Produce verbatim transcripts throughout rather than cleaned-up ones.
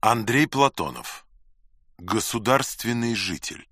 Андрей Платонов. Государственный житель.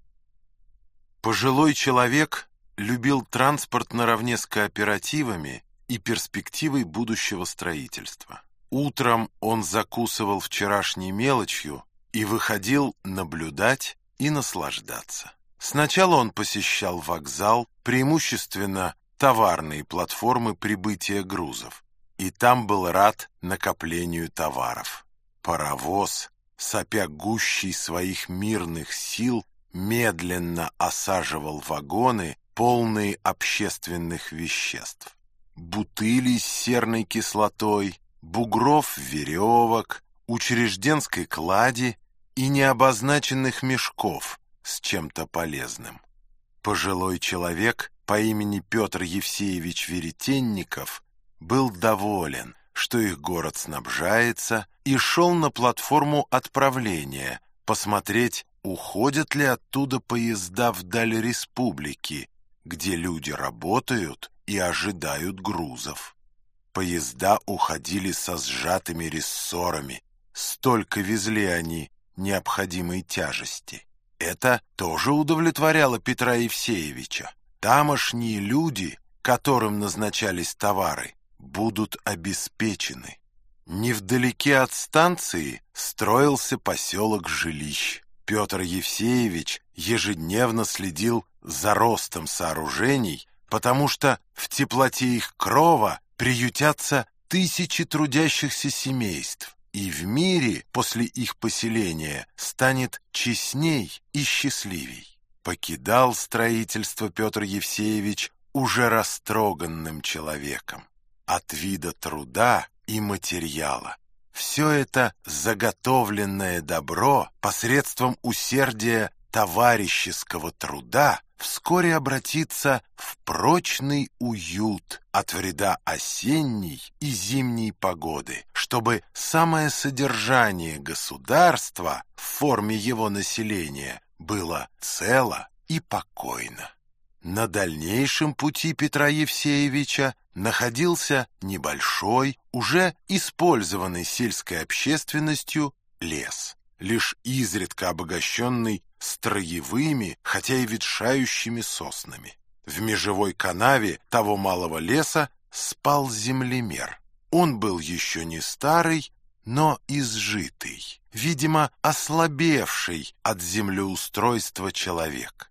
Пожилой человек любил транспорт наравне с кооперативами и перспективой будущего строительства. Утром он закусывал вчерашней мелочью и выходил наблюдать и наслаждаться. Сначала он посещал вокзал, преимущественно товарные платформы прибытия грузов, и там был рад накоплению товаров. Паровоз, сопя гущей своих мирных сил, медленно осаживал вагоны, полные общественных веществ. Бутыли с серной кислотой, бугров веревок, учрежденской клади и необозначенных мешков с чем-то полезным. Пожилой человек по имени Петр Евсеевич Веретенников был доволен, что их город снабжается, и шел на платформу отправления посмотреть, уходят ли оттуда поезда вдаль республики, где люди работают и ожидают грузов. Поезда уходили со сжатыми рессорами, столько везли они необходимой тяжести. Это тоже удовлетворяло Петра Евсеевича. Тамошние люди, которым назначались товары, будут обеспечены. Невдалеке от станции строился поселок жилищ. Петр Евсеевич ежедневно следил за ростом сооружений, потому что в теплоте их крова приютятся тысячи трудящихся семейств, и в мире после их поселения станет честней и счастливей. Покидал строительство Петр Евсеевич уже растроганным человеком от вида труда и материала. Все это заготовленное добро посредством усердия товарищеского труда вскоре обратится в прочный уют от вреда осенней и зимней погоды, чтобы самое содержание государства в форме его населения было цело и покойно. На дальнейшем пути Петра Евсеевича находился небольшой, уже использованный сельской общественностью лес, лишь изредка обогащенный строевыми, хотя и ветшающими соснами. В межевой канаве того малого леса спал землемер. Он был еще не старый, но изжитый, видимо, ослабевший от землеустройства человек.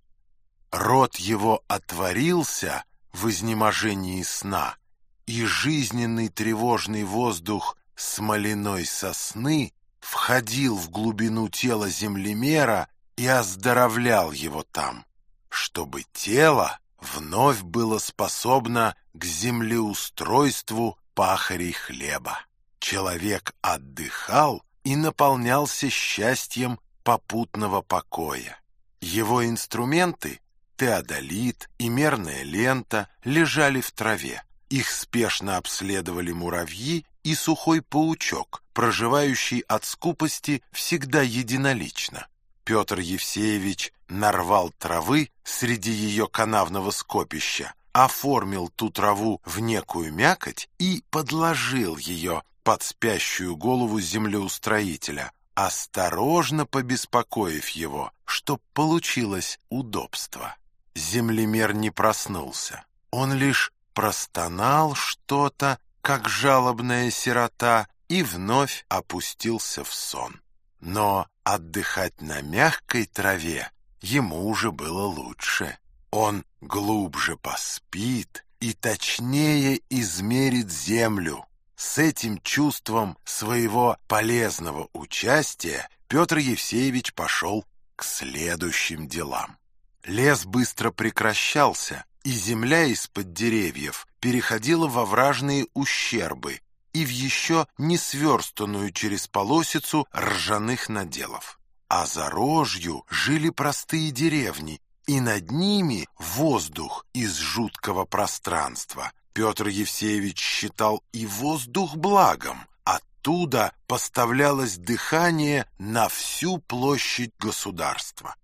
Рот его отворился в изнеможении сна, и жизненный тревожный воздух смоляной сосны входил в глубину тела землемера и оздоровлял его там, чтобы тело вновь было способно к землеустройству пахарей хлеба. Человек отдыхал и наполнялся счастьем попутного покоя. Его инструменты — теодолит и мерная лента — лежали в траве. Их спешно обследовали муравьи и сухой паучок, проживающий от скупости всегда единолично. Петр Евсеевич нарвал травы среди ее канавного скопища, оформил ту траву в некую мякоть и подложил ее под спящую голову землеустроителя, осторожно побеспокоив его, чтоб получилось удобство. Землемер не проснулся. Он лишь простонал что-то, как жалобная сирота, и вновь опустился в сон. Но отдыхать на мягкой траве ему уже было лучше. Он глубже поспит и точнее измерит землю. С этим чувством своего полезного участия Петр Евсеевич пошел к следующим делам. Лес быстро прекращался, и земля из-под деревьев переходила во вражные ущербы и в еще не сверстанную через полосицу ржаных наделов. А за рожью жили простые деревни, и над ними воздух из жуткого пространства. Петр Евсеевич считал и воздух благом. Оттуда поставлялось дыхание на всю площадь государства.